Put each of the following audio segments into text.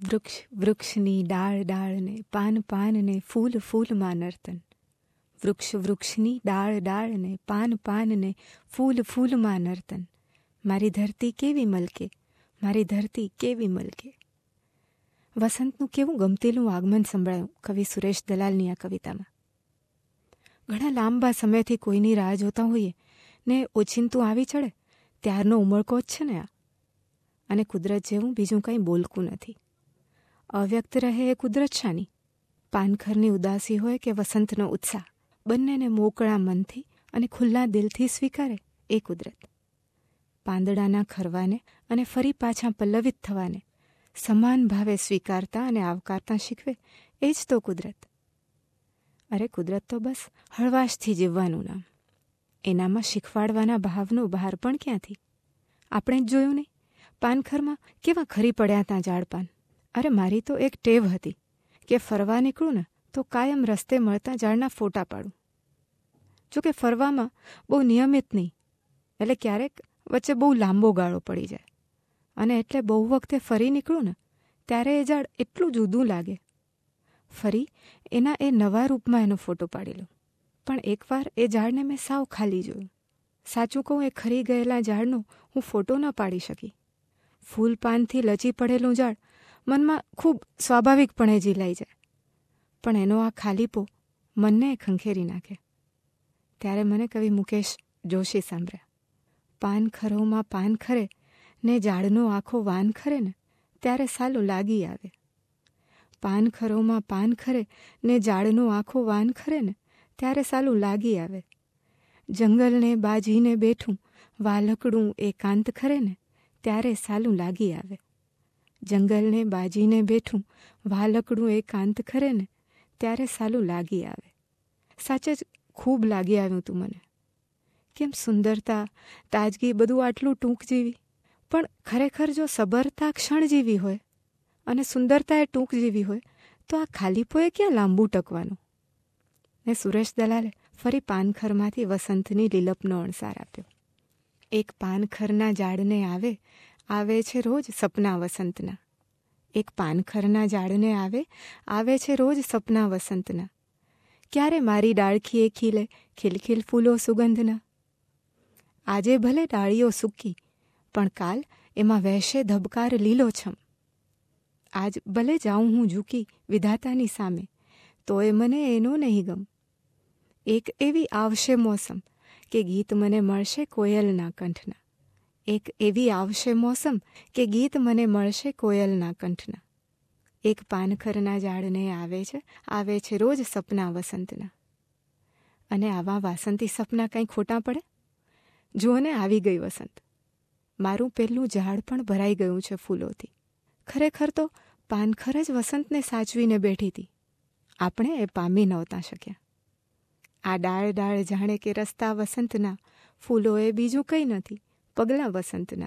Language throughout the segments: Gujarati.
વૃક્ષ વૃક્ષની ડાળ ડાળને પાન પાનને ફૂલ ફૂલમાં નર્તન. વૃક્ષ વૃક્ષની ડાળ ડાળને પાન પાનને ફૂલ ફૂલમાં નર્તન. મારી ધરતી કેવી મલકે, મારી ધરતી કેવી મલકે. વસંતનું કેવું ગમતેલું આગમન સંભળાયું કવિ સુરેશ દલાલની આ કવિતામાં. ઘણા લાંબા સમયથી કોઈની રાહ જોતા હોઈએ ને ઓચિંતું આવી ચડે ત્યારનો ઉમળકો જ છે ને આ. અને કુદરત જેવું બીજું કંઈ બોલકું નથી. અવ્યક્ત રહે એ કુદરત શાની? પાનખરની ઉદાસી હોય કે વસંતનો ઉત્સાહ, બંનેને મોકળા મનથી અને ખુલ્લા દિલથી સ્વીકારે એ કુદરત. પાંદડાના ખરવાને અને ફરી પાછા પલ્લવિત થવાને સમાન ભાવે સ્વીકારતા અને આવકારતા શીખવે એ જ તો કુદરત. અરે કુદરત તો બસ હળવાશથી જીવવાનું નામ. એનામાં શીખવાડવાના ભાવનો બહાર પણ ક્યાંથી? આપણે જ જોયું નહીં, પાનખરમાં કેવા ખરી પડ્યા ત્યાં ઝાડપાન. અરે મારી તો એક ટેવ હતી કે ફરવા નીકળું ને તો કાયમ રસ્તે મળતા ઝાડના ફોટા પાડું. જોકે ફરવામાં બહુ નિયમિત નહીં, એટલે ક્યારેક વચ્ચે બહુ લાંબો ગાળો પડી જાય, અને એટલે બહુ વખતે ફરી નીકળું ને ત્યારે એ ઝાડ એટલું જુદું લાગે. ફરી એના એ નવા રૂપમાં એનો ફોટો પાડી લઉં. પણ એકવાર એ ઝાડને મેં સાવ ખાલી જોયું. સાચું કહું, એ ખરી ગયેલા ઝાડનો હું ફોટો ન પાડી શકી. ફૂલ પાનથી લચી પડેલું ઝાડ મનમાં ખૂબ સ્વાભાવિકપણે ઝીલાઈ જાય, પણ એનો આ ખાલીપો મનને ખંખેરી નાખે. ત્યારે મને કવિ મુકેશ જોશી સાંભળ્યા. પાન ખરોમાં પાન ખરે ને ઝાડનો આખો વાન ખરે ને ત્યારે સાલું લાગી આવે. પાન ખરોમાં પાન ખરે ને ઝાડનો આખો વાન ખરે ને ત્યારે સાલું લાગી આવે. જંગલને બાજીને બેઠું વાલકડું એકાંત ખરે ને ત્યારે સાલું લાગી આવે. જંગલને બાજીને બેઠું વાલકડું એકાંત ખરે ને ત્યારે સાલું લાગી આવે. સાચે જ ખૂબ લાગી આવ્યું તું મને. કેમ સુંદરતા, તાજગી બધું આટલું ટૂંક જીવી. પણ ખરેખર જો સબરતા ક્ષણ જીવી હોય અને સુંદરતા એ ટૂંક જીવી હોય તો આ ખાલીપોએ ક્યાં લાંબુ ટકવાનું? ને સુરેશ દલાલે ફરી પાનખરમાંથી વસંતની લીલપનો અણસાર આપ્યો. એક પાનખરના ઝાડને આવે આવે છે રોજ સપના વસંતના. એક પાનખરના ઝાડને આવે આવે છે રોજ સપના વસંતના. ક્યારે મારી ડાળખીએ ખીલે ખિલખિલ ફૂલો સુગંધના. આજે ભલે ડાળીઓ સૂકી પણ કાલ એમાં વહેશે ધબકાર લીલોછમ. આજ ભલે જાઉં હું ઝૂકી વિધાતાની સામે તોય મને એનો નહીં ગમ. એક એવી આવશે મોસમ કે ગીત મને મળશે કોયલના કંઠના. એક એવી આવશે મોસમ કે ગીત મને મળશે કોયલના કંઠના. એક પાનખરના ઝાડને આવે છે રોજ સપના વસંતના. અને આવા વાસંતી સપના કંઈ ખોટા પડે? જુઓ ને, આવી ગઈ વસંત. મારું પહેલું ઝાડ પણ ભરાઈ ગયું છે ફૂલોથી. ખરેખર તો પાનખર જ વસંતને સાચવીને બેઠી હતી. આપણે એ પામી નહોતા શક્યા. આ ડાળ ડાળ જાણે કે રસ્તા વસંતના, ફૂલો એ બીજું કંઈ નથી, પગલાં વસંતના.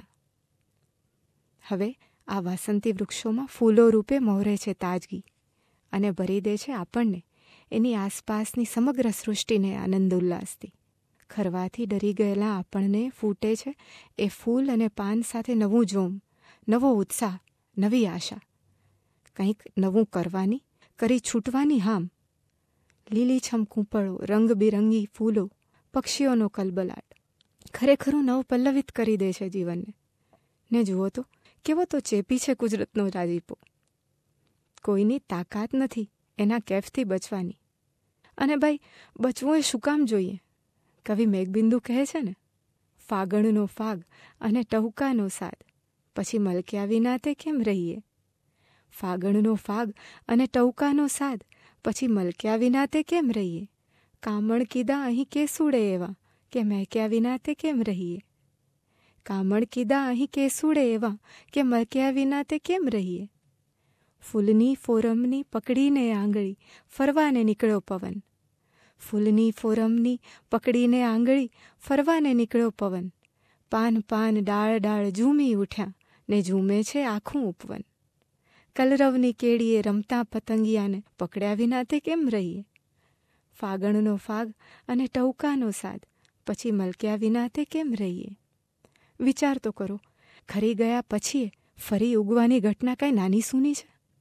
હવે આ વાસંતી વૃક્ષોમાં ફૂલો રૂપે મોહરે છે તાજગી, અને ભરી દે છે આપણને એની આસપાસની સમગ્ર સૃષ્ટિને આનંદ ઉલ્લાસથી. ખરવાથી ડરી ગયેલા આપણને ફૂટે છે એ ફૂલ અને પાન સાથે નવું જોમ, નવો ઉત્સાહ, નવી આશા. કંઈક નવું કરવાની, કરી છૂટવાની હામ. લીલીછમ કૂંપળો, રંગબેરંગી ફૂલો, પક્ષીઓનો કલબલાટ ખરેખરું નવ પલ્લવિત કરી દે છે જીવનને. ને જુઓ તો કેવો તો ચેપી છે કુદરતનો રાજીપો. કોઈની તાકાત નથી એના કેફથી બચવાની. અને ભાઈ, બચવું એ શું કામ જોઈએ? કવિ મેઘબિંદુ કહે છે ને, ફાગણનો ફાગ અને ટહુકાનો સાદ, પછી મલક્યા વિના તે કેમ રહીએ. ફાગણનો ફાગ અને ટહુકાનો સાદ, પછી મલક્યા વિના તે કેમ રહીએ. કામણ કીધા અહીં કેસુડે એવા, કે મહેક્યા વિના તે કેમ રહીએ. કામણ કીધા અહીં કેસુડે એવા, કે મહેક્યા વિના તે કેમ રહીએ. ફૂલની ફોરમની પકડીને આંગળી ફરવાને નીકળ્યો પવન. ફૂલની ફોરમની પકડીને આંગળી ફરવાને નીકળ્યો પવન. પાન પાન ડાળ ડાળ ઝૂમી ઉઠ્યા ને ઝૂમે છે આખું ઉપવન. કલરવની કેડીએ રમતા પતંગિયાને પકડ્યા વિના તે કેમ રહીએ. ફાગણનો ફાગ અને ટહુકાનો સાદ, પછી મલક્યા વિના તે કેમ રહીએ. વિચાર તો કરો, ખરી ગયા પછી ફરી ઉગવાની ઘટના કાંઈ નાની સૂની છે?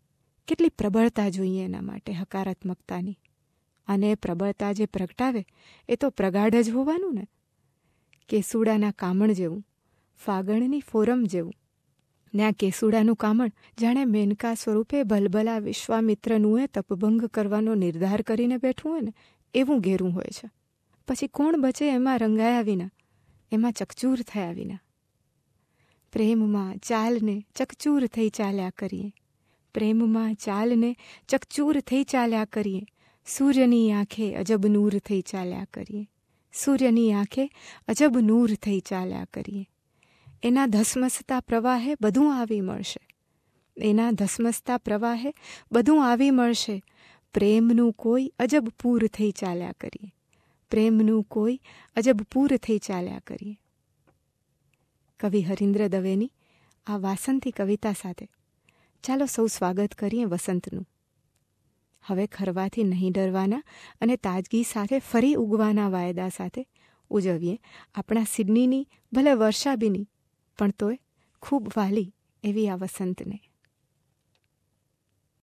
કેટલી પ્રબળતા જોઈએ એના માટે, હકારાત્મકતાની. અને એ પ્રબળતા જે પ્રગટાવે એ તો પ્રગાઢ જ હોવાનું ને. કેસુડાના કામણ જેવું, ફાગણની ફોરમ જેવું. ને આ કેસુડાનું કામણ જાણે મેનકા સ્વરૂપે ભલભલા વિશ્વામિત્રનું તપભંગ કરવાનો નિર્ધાર કરીને બેઠું હોય ને એવું ઘેરું હોય છે. પછી કોણ બચે એમાં રંગાયા વિના, એમાં ચકચૂર થયા વિના. પ્રેમમાં ચાલને ચકચૂર થઈ ચાલ્યા કરીએ, પ્રેમમાં ચાલને ચકચૂર થઈ ચાલ્યા કરીએ, સૂર્યની આંખે અજબ નૂર થઈ ચાલ્યા કરીએ, સૂર્યની આંખે અજબ નૂર થઈ ચાલ્યા કરીએ. એના ધસમસતા પ્રવાહે બધું આવી મળશે, એના ધસમસતા પ્રવાહે બધું આવી મળશે. પ્રેમનું કોઈ અજબ પૂર થઈ ચાલ્યા કરીએ, પ્રેમનું કોઈ અજબ પૂર થઈ ચાલ્યા કરીએ. કવિ હરીન્દ્ર દવેની આ વાસંતી કવિતા સાથે ચાલો સૌ સ્વાગત કરીએ વસંતનું. હવે ખરવાથી નહીં ડરવાના અને તાજગી સાથે ફરી ઉગવાના વાયદા સાથે ઉજવીએ આપણા સિડનીની ભલે વર્ષાબીની પણ તોય ખૂબ વાલી એવી આ વસંતને.